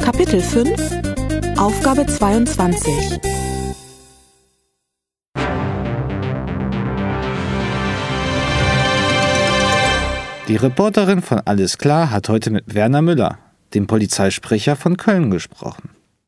Kapitel 5, Aufgabe 22. Die Reporterin von Alles klar hat heute mit Werner Müller, dem Polizeisprecher von Köln, gesprochen.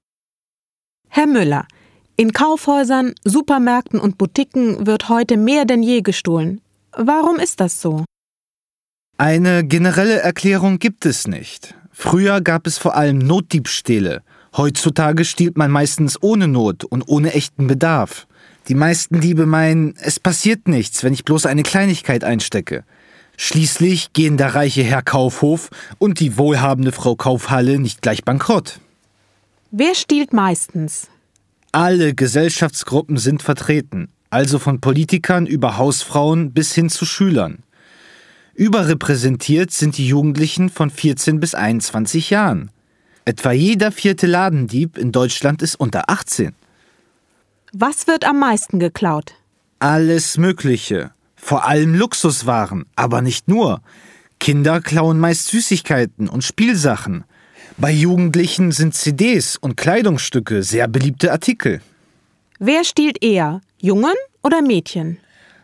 Herr Müller, in Kaufhäusern, Supermärkten und Boutiquen wird heute mehr denn je gestohlen. Warum ist das so? Eine generelle Erklärung gibt es nicht. Früher gab es vor allem Notdiebstähle. Heutzutage stiehlt man meistens ohne Not und ohne echten Bedarf. Die meisten Diebe meinen, es passiert nichts, wenn ich bloß eine Kleinigkeit einstecke. Schließlich gehen der reiche Herr Kaufhof und die wohlhabende Frau Kaufhalle nicht gleich bankrott. Wer stiehlt meistens? Alle Gesellschaftsgruppen sind vertreten, also von Politikern über Hausfrauen bis hin zu Schülern. Überrepräsentiert sind die Jugendlichen von 14 bis 21 Jahren. Etwa jeder 4. Ladendieb in Deutschland ist unter 18. Was wird am meisten geklaut? Alles Mögliche. Vor allem Luxuswaren, aber nicht nur. Kinder klauen meist Süßigkeiten und Spielsachen. Bei Jugendlichen sind CDs und Kleidungsstücke sehr beliebte Artikel. Wer stiehlt eher, Jungen oder Mädchen?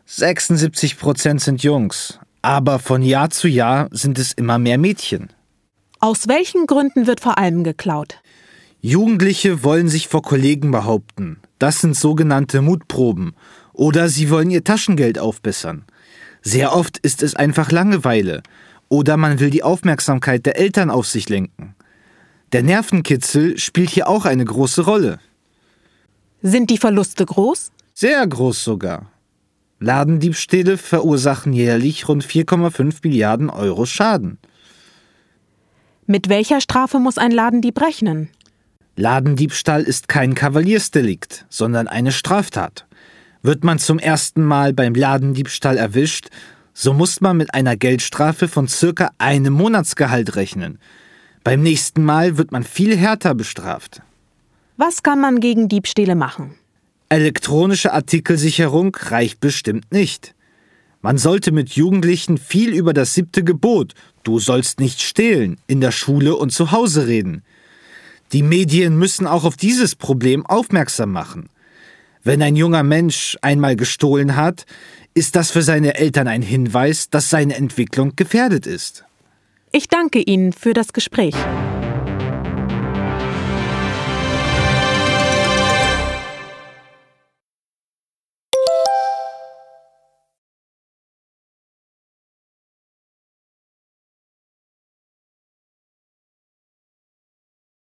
76% sind Jungs, aber von Jahr zu Jahr sind es immer mehr Mädchen. Aus welchen Gründen wird vor allem geklaut? Jugendliche wollen sich vor Kollegen behaupten. Das sind sogenannte Mutproben. Oder sie wollen ihr Taschengeld aufbessern. Sehr oft ist es einfach Langeweile. Oder man will die Aufmerksamkeit der Eltern auf sich lenken. Der Nervenkitzel spielt hier auch eine große Rolle. Sind die Verluste groß? Sehr groß sogar. Ladendiebstähle verursachen jährlich rund 4,5 Milliarden Euro Schaden. Mit welcher Strafe muss ein Ladendieb rechnen? Ladendiebstahl ist kein Kavaliersdelikt, sondern eine Straftat. Wird man zum ersten Mal beim Ladendiebstahl erwischt, so muss man mit einer Geldstrafe von circa einem Monatsgehalt rechnen. Beim nächsten Mal wird man viel härter bestraft. Was kann man gegen Diebstähle machen? Elektronische Artikelsicherung reicht bestimmt nicht. Man sollte mit Jugendlichen viel über das 7. Gebot, du sollst nicht stehlen, in der Schule und zu Hause reden. Die Medien müssen auch auf dieses Problem aufmerksam machen. Wenn ein junger Mensch einmal gestohlen hat, ist das für seine Eltern ein Hinweis, dass seine Entwicklung gefährdet ist. Ich danke Ihnen für das Gespräch.